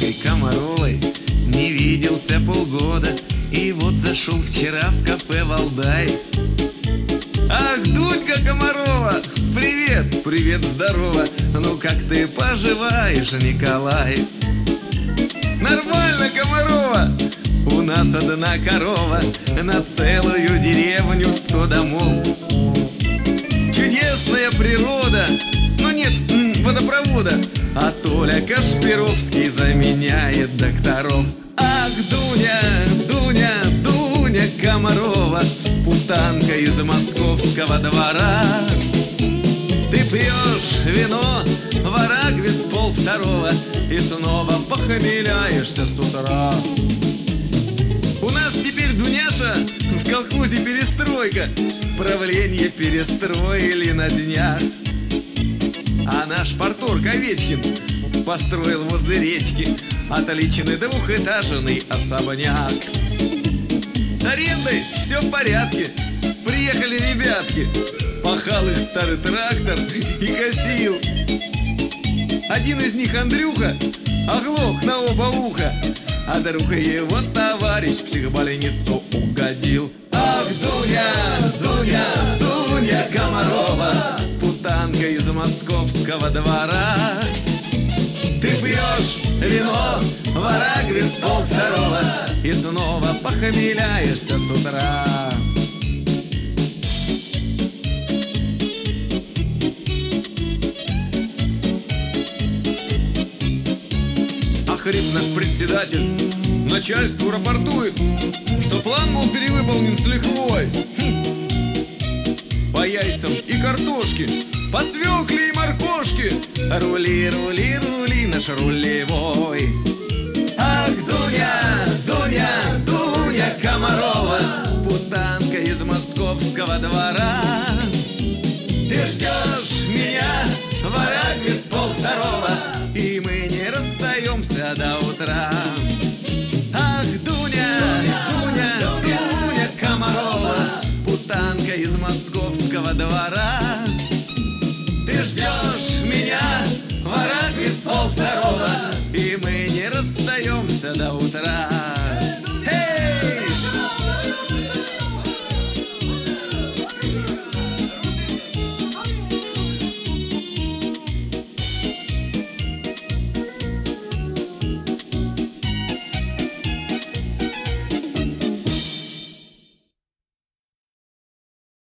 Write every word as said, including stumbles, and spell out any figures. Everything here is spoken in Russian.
Дунькой Комаровой не виделся полгода, и вот зашел вчера в кафе «Валдай». Ах, Дунька Комарова, привет, привет, здорово. Ну как ты поживаешь, Николай? Нормально, Комарова. У нас одна корова на целую деревню, сто домов. Чудесная природа, но нет водопровода, а Толя Кашпировский заменяет докторов. Ах, Дуня, Дуня, Дуня Комарова, путанка из московского двора. Ты пьешь вино в Арагве с полвторого и снова похмеляешься с утра. У нас теперь, Дуняша, в колхозе перестройка. Правление перестроили на днях. А наш парторг Овечкин построил возле речки отличный двухэтажный особняк. С арендой все в порядке. Приехали ребятки. Пахал их старый трактор и косил. Один из них, Андрюха, оглох на оба уха, а друг его товарищ в психбольницу угодил. Ах, Дуня, Дуня, Дуня Комарова, путанка из московского двора. Ты пьешь вино в Арагве с полвторого и снова похмеляешься с утра. Хрип наш председатель начальству рапортует, что план был перевыполнен с лихвой. Хм. По яйцам и картошке, по свекле и моркошке рули, рули, рули наш рулевой. Ах, Дуня, Дуня, Дуня Комарова, путанка из московского двора. Ты ждешь меня в Арагве с полвторого, и мы не расстаемся до утра. Ах, Дуня, Дуня, Дуня Комарова, путанка из московского двора.